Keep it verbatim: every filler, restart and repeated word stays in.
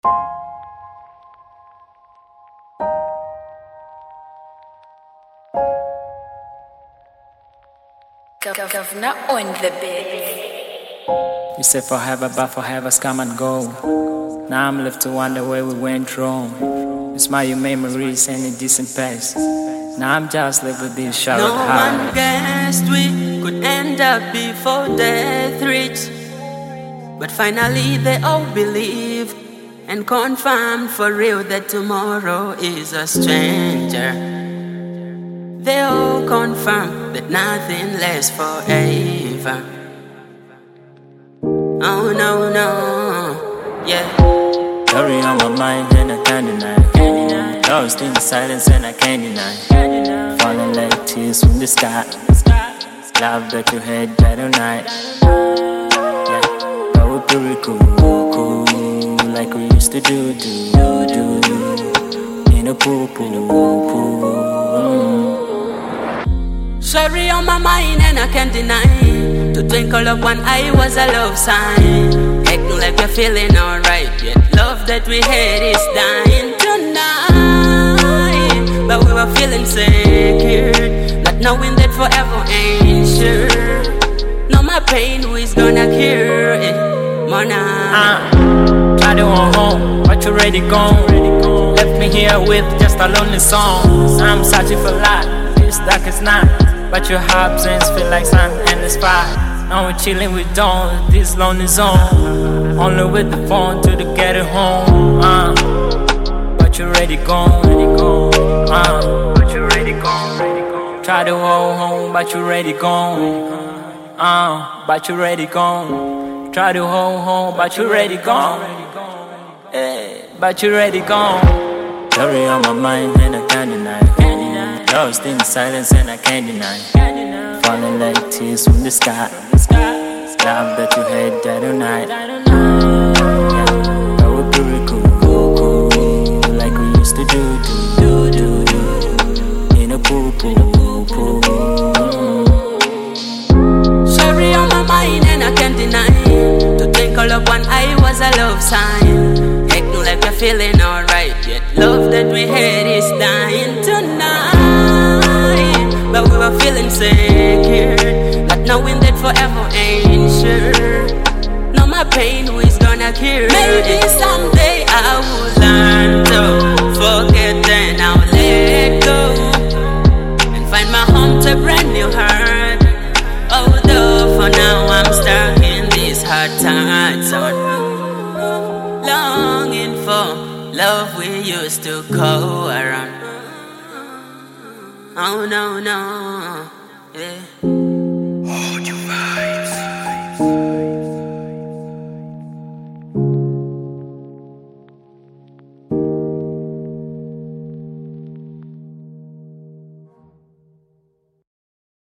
Governor on the bed. You said forever, but forever's come and go. Now I'm left to wonder where we went wrong. Smile your memories and a decent past. Now I'm just left with this showered No heart. one guessed we could end up before death reached, but finally they all believed and confirmed for real that tomorrow is a stranger. They all confirm that nothing lasts forever. Oh no, no, yeah. Story on my mind and I can't deny. Lost in the silence and I can't deny. Falling like tears from the sky. Love that you had that night. Yeah, that would be really cool, cool, like we used to do, do, do. In a pool, pool, pool. Mm. Sorry on my mind and I can't deny. To twinkle up one eye was a love sign. Acting like we're feeling alright, yet love that we had is dying tonight. But we were feeling secure, not knowing that forever ain't sure. Now my pain, who is gonna cure it? Mona. Uh, try to go home, but you already gone. Left me here with just a lonely song. I'm searching for light, it's dark as night. But your absence feel like sun and the sky. Now we're chilling with dawn, this lonely zone. Only with the phone to the get it home. Uh, but you're already gone. Uh, but you're already gone. Try to hold home, but you're already gone. Uh, but you're already gone. Try to hold home, but you're already gone. Hey, but you're already gone. Story on my mind and I can't deny. Lost in the silence and I can't deny. Falling like tears from the sky. Love that you had that night. Yeah, that would be really cool, cool, like we used to do, do, do, do. In a pool, pool, pool. Sorry on my mind and I can't deny. To twinkle up one eye was a love sign. Acting like we're feeling alright, yet love that we had is dying tonight. But we were feeling secure, not knowing that forever ain't sure. Now my pain, who is gonna cure? Maybe someday I will learn to forget and I'll let go and find my home to a brand new heart. Although for now I'm stuck in this hard time zone, longing for love we used to go around. Oh no, no, yeah. Hold your vibe.